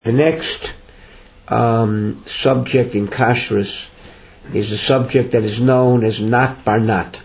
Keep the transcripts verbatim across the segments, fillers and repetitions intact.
The next um, subject in kashrus is a subject that is known as nat bar nat.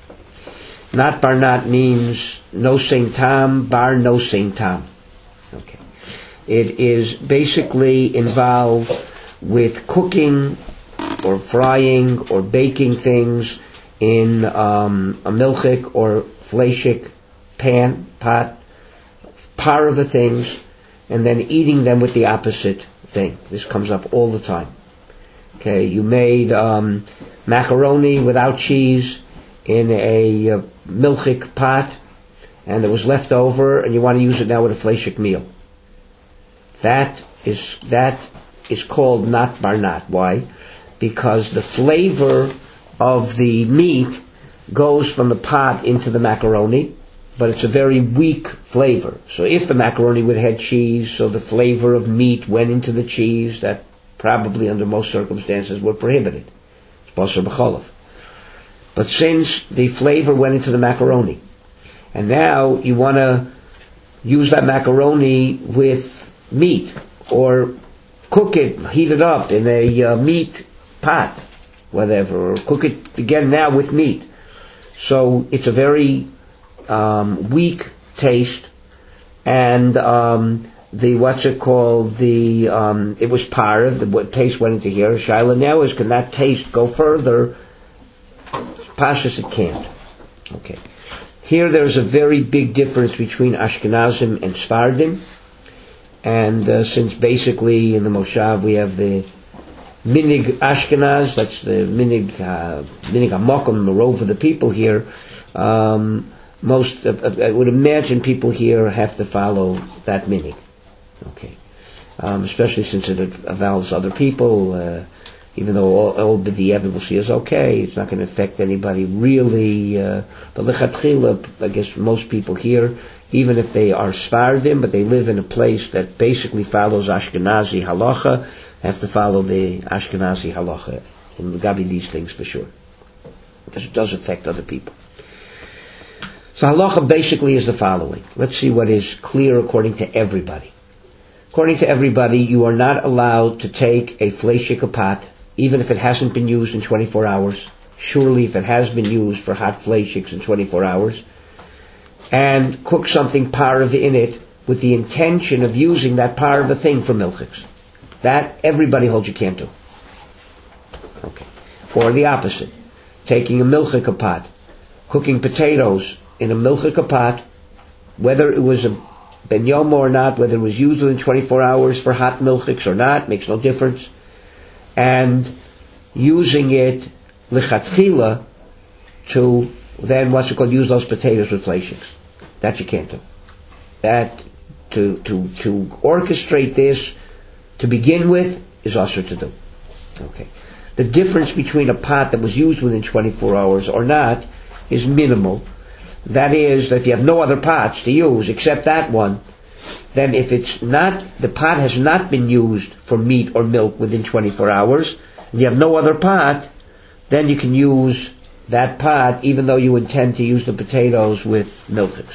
Nat bar nat means no sein tam, bar no sein tam. Okay. It is basically involved with cooking or frying or baking things in um, a milchik or fleshik pan, pot, par of the things, and then eating them with the opposite thing. This comes up all the time. Okay, you made um, macaroni without cheese in a uh, milchik pot, and it was left over, and you want to use it now with a fleshik meal. That is that is called nat bar nat. Why? Because the flavor of the meat goes from the pot into the macaroni, but it's a very weak flavor. So if the macaroni would have had cheese, so the flavor of meat went into the cheese, that probably under most circumstances were prohibited. It's basar b'cholav. But since the flavor went into the macaroni, and now you want to use that macaroni with meat, or cook it, heat it up in a uh, meat pot, whatever, or cook it again now with meat. So it's a very um, weak taste, and um, the what's it called? The um, it was par. The what taste went into here. Shaila now is, can that taste go further? Pashas it can't. Okay. Here there's a very big difference between Ashkenazim and Sfardim, and uh, since basically in the Moshav we have the Minig Ashkenaz, that's the Minig uh, Minig Amokum, the rove of the people here. Um, most, uh, I would imagine people here have to follow that Minig. Okay, um, especially since it involves other people. Uh, even though all, all b'diavad will see is okay, it's not going to affect anybody really. Uh, but lechatchila, I guess most people here, even if they are Sfardim, but they live in a place that basically follows Ashkenazi halacha, have to follow the Ashkenazi halacha. And there got to be these things for sure. Because it does affect other people. So halacha basically is the following. Let's see what is clear according to everybody. According to everybody, you are not allowed to take a fleshik pot, even if it hasn't been used in twenty-four hours. Surely if it has been used for hot fleshiks in twenty-four hours, and cook something parv in it with the intention of using that parv thing for milchiks. That everybody holds you can't do. Okay. Or the opposite. Taking a milchik pot, cooking potatoes in a milchik pot, whether it was a ben yom or not, whether it was used within twenty-four hours for hot milchiks or not, makes no difference. And using it lichatchila to then what's it called, use those potatoes with fleshiks. That you can't do. That to to to orchestrate this to begin with is also to do. Okay. The difference between a pot that was used within twenty-four hours or not is minimal. That is, that if you have no other pots to use except that one, then if it's not, the pot has not been used for meat or milk within twenty-four hours, and you have no other pot, then you can use that pot even though you intend to use the potatoes with milchiks.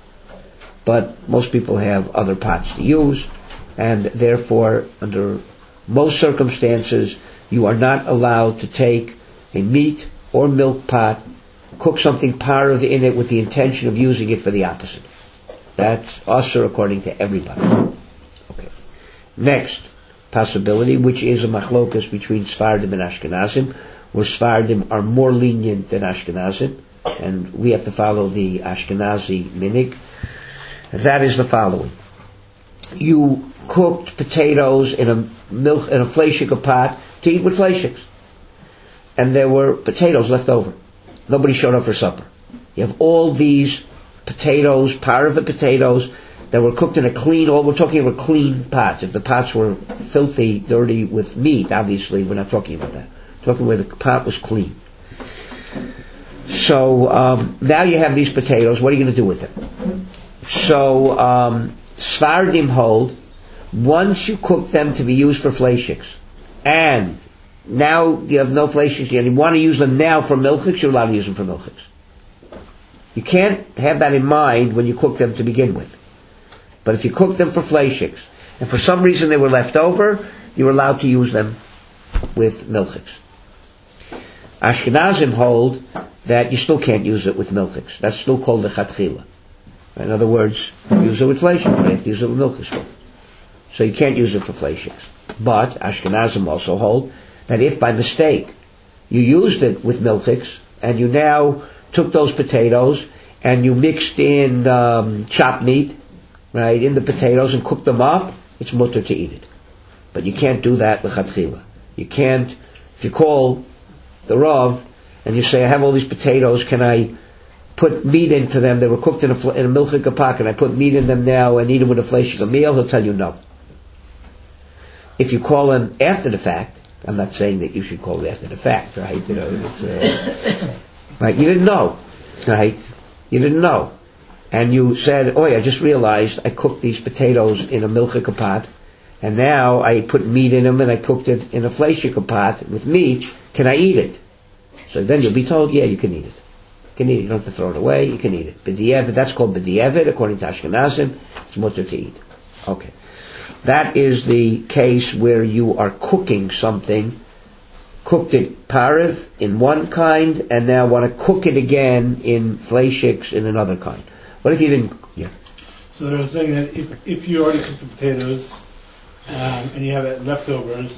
But most people have other pots to use, and therefore, under most circumstances, you are not allowed to take a meat or milk pot, cook something parv in it with the intention of using it for the opposite. That's asur according to everybody. Okay. Next possibility, which is a machlokas between Sfardim and Ashkenazim, where Sfardim are more lenient than Ashkenazim, and we have to follow the Ashkenazi minig. That is the following. You cooked potatoes in a milk, in a fleshik pot to eat with fleshiks. And there were potatoes left over. Nobody showed up for supper. You have all these potatoes, part of the potatoes, that were cooked in a clean, all we're talking about clean pots. If the pots were filthy, dirty with meat, obviously we're not talking about that. We're talking where the pot was clean. So, um, now you have these potatoes, what are you going to do with them? So, um, Sfardim hold, once you cook them to be used for fleshiks, and now you have no fleshiks, and you want to use them now for milchiks, you're allowed to use them for milchiks. You can't have that in mind when you cook them to begin with. But if you cook them for fleshiks, and for some reason they were left over, you're allowed to use them with milchiks. Ashkenazim hold that you still can't use it with milchiks. That's still called the chatchila. In other words, use it with fleishiks, but you have to use it with milchiks. So you can't use it for fleishiks. But Ashkenazim also hold that if by mistake you used it with milchiks and you now took those potatoes and you mixed in um, chopped meat, right, in the potatoes and cooked them up, it's mutter to eat it. But you can't do that l'chatchila. You can't, if you call the Rav and you say, I have all these potatoes, can I put meat into them? They were cooked in a, in a milchik kapak, and I put meat in them now and eat them with a fleishik meal, he'll tell you no. If you call him after the fact, I'm not saying that you should call it after the fact, right? You know, it's, uh, right? You didn't know, right? You didn't know. And you said, oh, I just realized I cooked these potatoes in a milchik pot, and now I put meat in them and I cooked it in a fleishik pot with meat. Can I eat it? So then you'll be told, yeah, you can eat it. You can eat it. You don't have to throw it away. You can eat it. B'di'evet, that's called b'di'evet, according to Ashkenazim. It's mutter to eat. Okay. That is the case where you are cooking something, cooked it pareve in one kind, and now want to cook it again in fleishiks in another kind. What if you didn't? Yeah. So they're saying that if if you already cooked the potatoes um, and you have leftovers,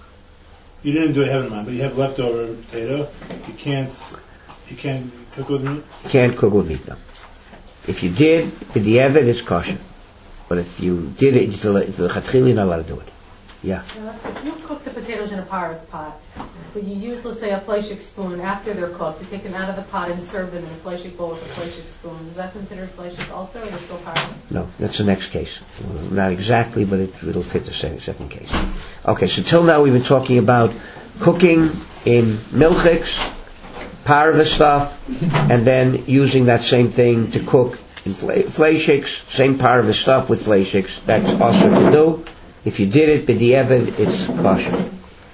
you didn't do it heaven mind, but you have leftover potato, you can't you can't cook with meat. Can't cook with meat, no. If you did, b'di'evet, it's kosher. But if you did it, it's the chatchila, you're not allowed to do it. Yeah. If you cook the potatoes in a pareve pot, but you use, let's say, a fleishik spoon after they're cooked, to take them out of the pot and serve them in a fleishik bowl with a fleishik spoon, is that considered fleishik also, or is it still pareve? No, that's the next case. Not exactly, but it, it'll fit the same, second case. Okay, so till now we've been talking about cooking in milchiks, pareve stuff, and then using that same thing to cook in fleishiks, same pareve stuff with fleishiks. That's also to do. If you did it, b'di'evet, it's kosher.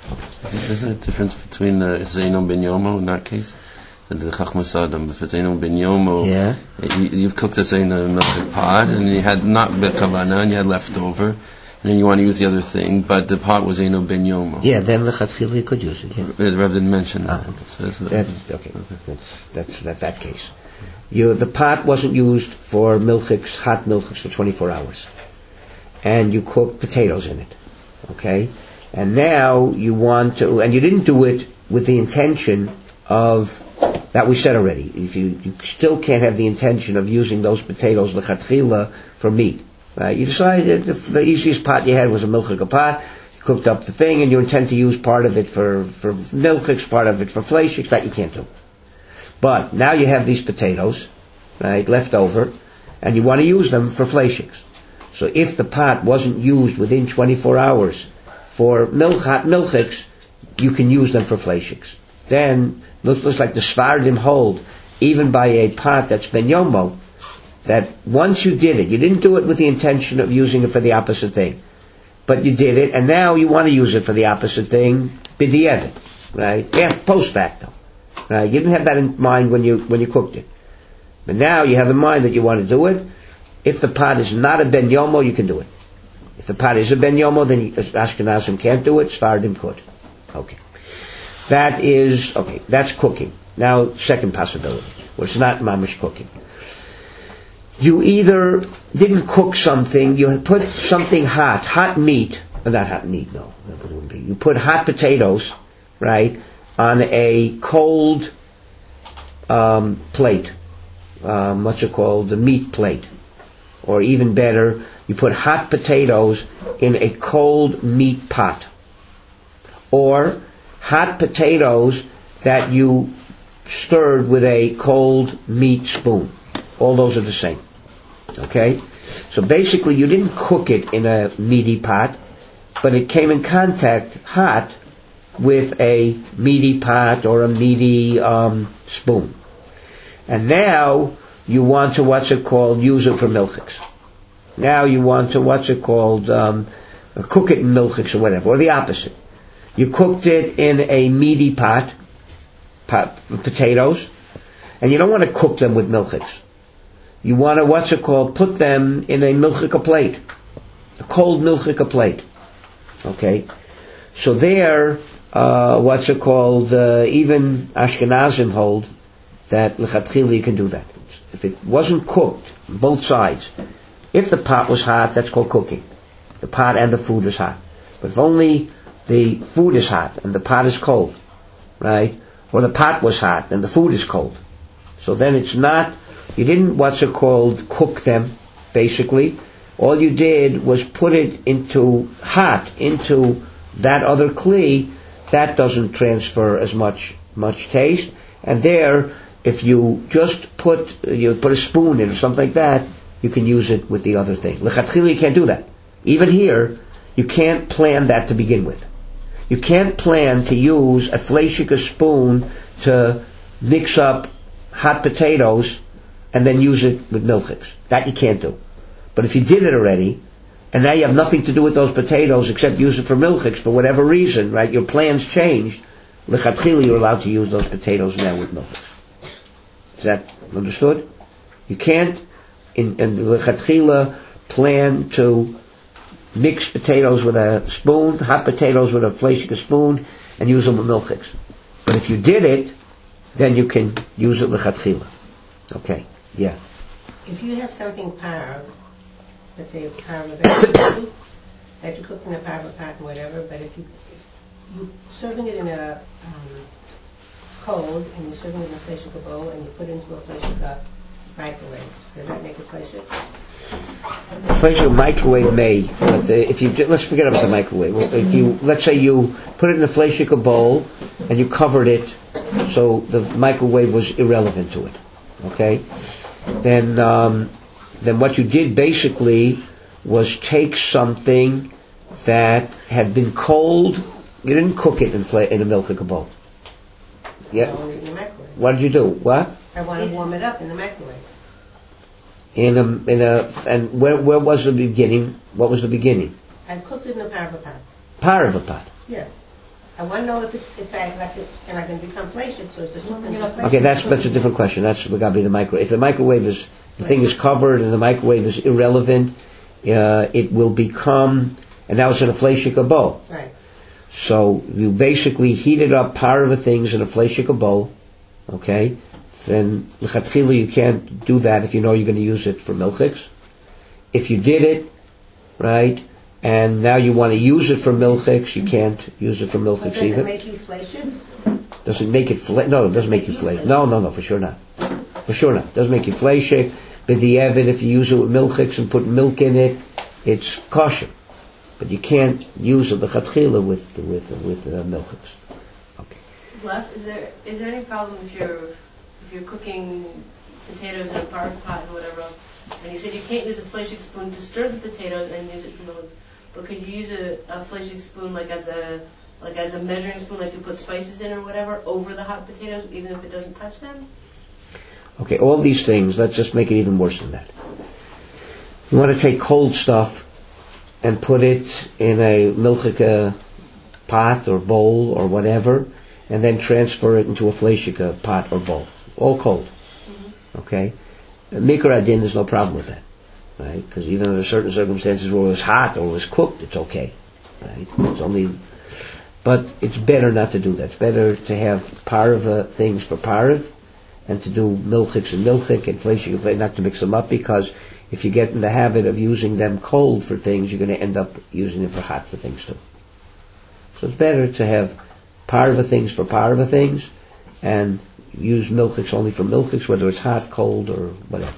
Is there a difference between the Zeinum ben Yomo in that case? And the Chachmas Adam, if it's Zeinum ben Yomo, yeah. you, you've cooked this in a milk pot, and you had not bekavana, and you had leftover, and then you want to use the other thing, but the pot was Zeinum ben Yomo. Yeah, then the Chatchila you could use it. Yeah. The Rev didn't mention that. Ah, okay. So that's that is, okay. That's, that's that, that case. You, the pot wasn't used for milchiks, hot milchiks for twenty-four hours. And you cook potatoes in it. Okay? And now you want to, and you didn't do it with the intention of, that we said already, if you, you still can't have the intention of using those potatoes, l'chatchila, for meat. Right? You decided the, the easiest pot you had was a milchik pot, you cooked up the thing, and you intend to use part of it for, for milchiks, part of it for fleishiks, that you can't do. But now you have these potatoes, right, left over, and you want to use them for fleishiks. So if the pot wasn't used within twenty-four hours for milch, hot milchiks, you can use them for fleishiks. Then, looks, looks like the Sfardim hold, even by a pot that's ben yomo, that once you did it, you didn't do it with the intention of using it for the opposite thing, but you did it, and now you want to use it for the opposite thing, b'di'evet, right? Yeah, post facto. Right? You didn't have that in mind when you when you cooked it. But now you have in mind that you want to do it. If the pot is not a ben yomo, you can do it. If the pot is a ben yomo, then Ashkenazim can't do it, Sfardim could. Okay. That is, okay, that's cooking. Now, second possibility, where it's not mamish cooking. You either didn't cook something, you put something hot, hot meat, well, not hot meat, no, that wouldn't be. You put hot potatoes, right, on a cold um, plate. Um, what's it called? The meat plate. Or even better, you put hot potatoes in a cold meat pot. Or hot potatoes that you stirred with a cold meat spoon. All those are the same. Okay? So basically you didn't cook it in a meaty pot, but it came in contact hot with a meaty pot or a meaty um, spoon. And now you want to, what's it called, use it for milchiks. Now you want to, what's it called, um, cook it in milchiks or whatever, or the opposite. You cooked it in a meaty pot, pot potatoes, and you don't want to cook them with milchiks. You want to, what's it called, put them in a milchika plate. a cold milchika plate. Okay? So there, uh, what's it called, uh, even Ashkenazim hold that lechatchila you can do that. If it wasn't cooked, both sides, if the pot was hot, that's called cooking. The pot and the food is hot. But if only the food is hot and the pot is cold, right? Or the pot was hot and the food is cold. So then it's not, you didn't, what's it called, cook them, basically. All you did was put it into hot, into that other kli. That doesn't transfer as much, much taste. And there, if you just put, you put a spoon in or something like that, you can use it with the other thing. L'chatchila you can't do that. Even here, you can't plan that to begin with. You can't plan to use a fleishika spoon to mix up hot potatoes and then use it with milchiks. That you can't do. But if you did it already, and now you have nothing to do with those potatoes except use it for milchiks for whatever reason, right? Your plans changed. L'chatchila you're allowed to use those potatoes now with milchiks. Is that understood? You can't in, in l'chatchila plan to mix potatoes with a spoon, hot potatoes with a fleishika spoon, and use them with milchiks. But if you did it, then you can use it l'chatchila. Okay, yeah. If you have something parv, let's say a parv of vegetable, that you cooked in a parv pot or whatever, but if you you serving it in a um, cold and you're serving it in a fleishika bowl and you put it into a fleishika microwave, does that make it fleishik? Fleishika microwave may, but uh, if you let's forget about the microwave. If you let's say you put it in a fleishika bowl and you covered it, so the microwave was irrelevant to it. Okay, then um, then what you did basically was take something that had been cold. You didn't cook it in, fla- in a milchika bowl. Yeah. I want it in the microwave. What did you do? What? I want to warm it up in the microwave. In a in a and where where was the beginning? What was the beginning? I cooked it in a parva pot. Parva pot. Yeah. I want to know if it's if I like it and I can become fleishik, so it's just something. Okay, that's that's a different question. That's got to be the microwave. If the microwave is the thing is covered and the microwave is irrelevant, uh, it will become, and now it's in a fleishika bowl. Right. So you basically heated up parva things in a fleishika bowl. Okay. Then l'chatchila you can't do that if you know you're going to use it for milchiks. If you did it, right, and now you want to use it for milchiks, you can't use it for milchiks does either. Does it make you fleishik? Does it make it fle- No, it doesn't make you fleishik. No, no, no, for sure not. For sure not. It doesn't make you fleishik. B'di'evid, if you use it with milchiks and put milk in it, it's kosher. But you can't use it l'chatchila with with with uh, milchiks. Okay. Left, is there is there any problem if you're if you're cooking potatoes in a parv pot and whatever else, and you said you can't use a fleishik spoon to stir the potatoes and use it for milchiks, but could you use a, a fleishik spoon like as a like as a measuring spoon, like to put spices in or whatever, over the hot potatoes, even if it doesn't touch them? Okay, all these things, let's just make it even worse than that. You want to take cold stuff and put it in a milchika pot or bowl or whatever, and then transfer it into a fleishika pot or bowl. All cold. Mm-hmm. Okay? Mikra adin, there's no problem with that. Right? Because even under certain circumstances where it was hot or it was cooked, it's okay. Right? It's only... But it's better not to do that. It's better to have parva things for parv, and to do milchiks and milchik and fleishik, not to mix them up, because if you get in the habit of using them cold for things, you're going to end up using them for hot for things too. So it's better to have parva things for parva things, and use milchiks only for milchiks, whether it's hot, cold, or whatever.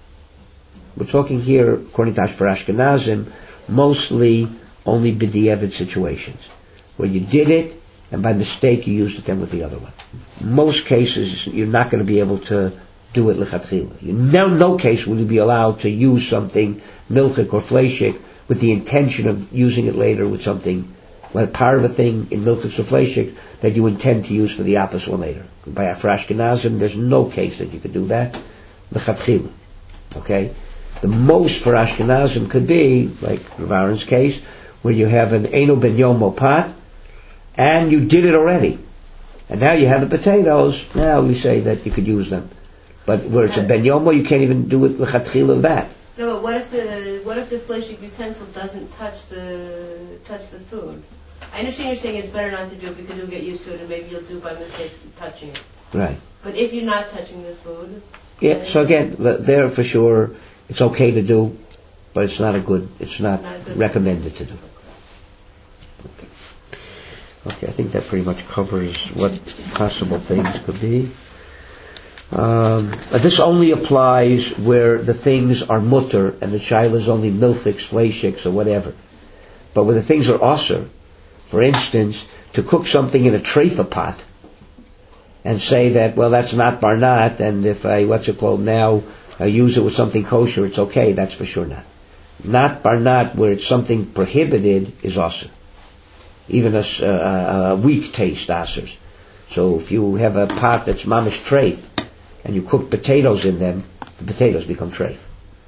We're talking here, according to for Ashkenazim, mostly only b'di'evid situations, where you did it, and by mistake you used it then with the other one. Most cases, you're not going to be able to do it l'chatchila. In no, no case will you be allowed to use something, milchik or fleishik, with the intention of using it later with something, like part of a thing in milchik or fleishik, that you intend to use for the opposite one later. By for Ashkenazim, there's no case that you could do that, l'chatchila. Okay? The most for Ashkenazim could be, like Rav Aaron's case, where you have an Eino Ben Yomo pot, and you did it already. And now you have the potatoes, now we say that you could use them. But where it's a Ben Yomo, you can't even do it l'chatchila of that. No, but what if the what if the fleishik utensil doesn't touch the touch the food? I understand you're saying it's better not to do it because you'll get used to it and maybe you'll do it by mistake touching it. Right. But if you're not touching the food, Yeah. So again, th- there for sure, it's okay to do, but it's not a good. It's not, Not good. recommended to do. Okay. Okay. I think that pretty much covers what possible things could be. Um, but this only applies where the things are mutter and the child is only milchiks, fleishiks, or whatever. But where the things are osir, for instance, to cook something in a treifa pot and say that, well, that's not barnat, and if I, what's it called now, I use it with something kosher, it's okay, that's for sure not. Not barnat, where it's something prohibited, is osir. Even a, a, a weak taste osir. So if you have a pot that's mamish treif, and you cook potatoes in them, the potatoes become treif.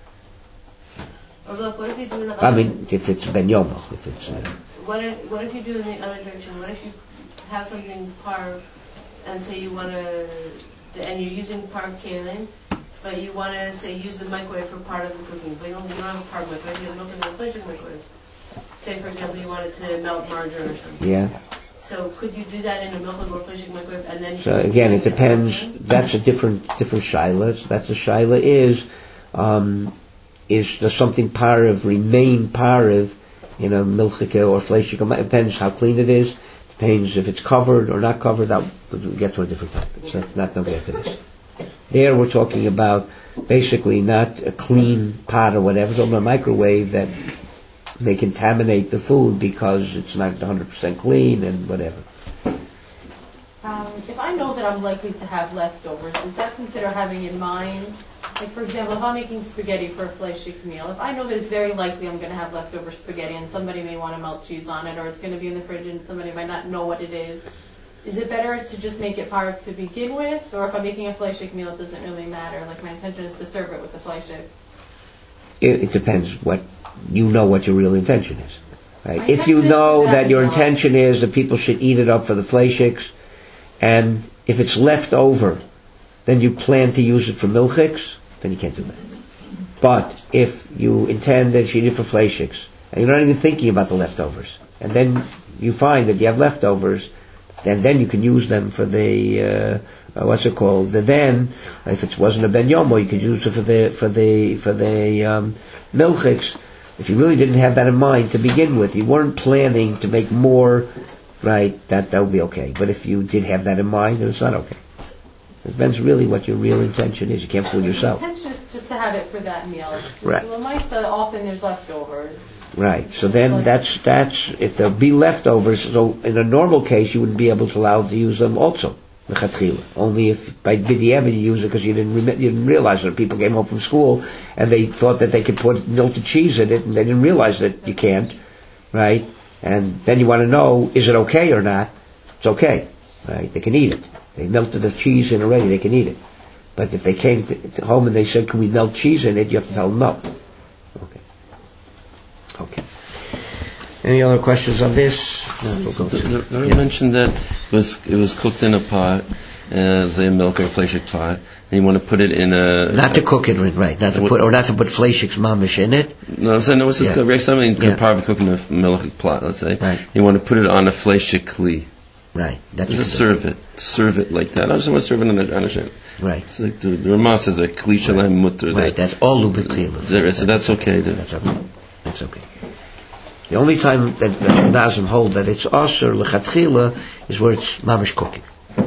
or look, what if you do in the other I mean, if it's ben yomo, if it's... Uh, What if, what if you do in the other direction? What if you have something parv and say you want to, and you're using parv kalim, but you want to say use the microwave for part of the cooking, but you don't, you don't have a parv microwave, you have milk in the fleishik microwave. Say, for example, you wanted to melt margarine or something. yeah. So could you do that in a milk or fleishik microwave and then? So again, it depends. That's a different different shaila. That's a shaila is um, is does something parav remain parav in a milchika or fleishik? It depends how clean it is. Depends if it's covered or not covered. That we'll get to a different topic. So not going to get to this. There we're talking about basically not a clean pot or whatever. It's over a microwave that may contaminate the food because it's not one hundred percent clean and whatever. Um, if I know that I'm likely to have leftovers, does that consider having in mind, like for example, if I'm making spaghetti for a fleishik meal, if I know that it's very likely I'm going to have leftover spaghetti and somebody may want to melt cheese on it, or it's going to be in the fridge and somebody might not know what it is, is it better to just make it part to begin with, or if I'm making a fleishik meal, it doesn't really matter? Like my intention is to serve it with the fleishik. It, it depends what you know what your real intention is. Right? My If you intention is know for that that your as well. intention is that people should eat it up for the fleishiks, and if it's left over, then you plan to use it for milchiks, then you can't do that. But if you intend that you eat it for fleishiks, and you're not even thinking about the leftovers, and then you find that you have leftovers, then then you can use them for the uh, uh, what's it called? The then, if it wasn't a ben yomo, you could use it for the for the for the um, milchiks. If you really didn't have that in mind to begin with, you weren't planning to make more, right? That that would be okay. But if you did have that in mind, then it's not okay. It depends really what your real intention is. You can't fool yourself. My intention is just to have it for that meal. Right. So Lamaisa, often there's leftovers. Right. So then that's that's if there'll be leftovers. So in a normal case, you wouldn't be able to allow to use them also. Only if by b'diavad you use it because you didn't rem- you didn't realize it. People came home from school and they thought that they could put melted cheese in it, and they didn't realize that you can't, right? And then you want to know, is it okay or not? It's okay, right? They can eat it. They melted the cheese in already. They can eat it. But if they came to, to home and they said, "Can we melt cheese in it?" you have to tell them no. Okay. Okay. Any other questions on this? No, So we'll go the, to- the, the yeah. mentioned that it was it was cooked in a pot, uh, say a milk or a fleishik pot, and you want to put it in a Not to cook it, right? Not to put, or not to put fleishik's mamish in it. No, I'm saying no. It's just Yeah. yeah. something Yeah. probably cooking a milk pot. Let's say Right. you want to put it on a fleishik kli. Right. That's Just serve it, serve it like that. I just want to serve it on a, on a shit. right. It's like the, the Ramah says a kli shalem mutter. Right. That's all lubikrila. There, so that's okay. To, That's okay. That's okay. The only time that the Nazim hold that it's osir lechatchila is where it's mamish cooking.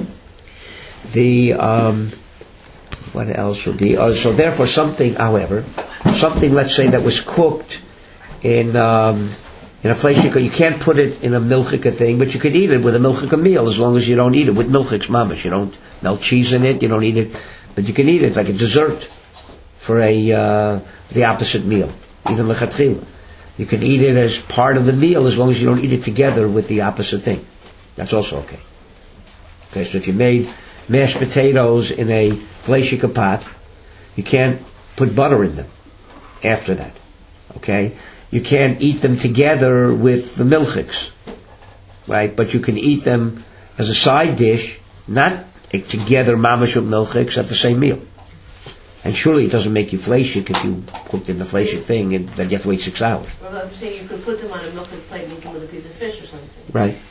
The um, what else would be? Uh, so therefore, something, however, something let's say that was cooked in um, in a fleishika, you can't put it in a milchika thing, but you could eat it with a milchika meal as long as you don't eat it with milchiks mamish. You don't melt cheese in it. You don't eat it, but you can eat it like a dessert for a uh, the opposite meal, even lechatchila. You can eat it as part of the meal as long as you don't eat it together with the opposite thing. That's also okay. Okay, so if you made mashed potatoes in a fleishika pot, you can't put butter in them after that. Okay? You can't eat them together with the milchiks. Right? But you can eat them as a side dish, not together mamash with milchiks at the same meal. And surely it doesn't make you fleshik if you cooked in the fleshik thing, and then you have to wait six hours. Well, I'm saying you could put them on a milk plate and eat them with a piece of fish or something. Right.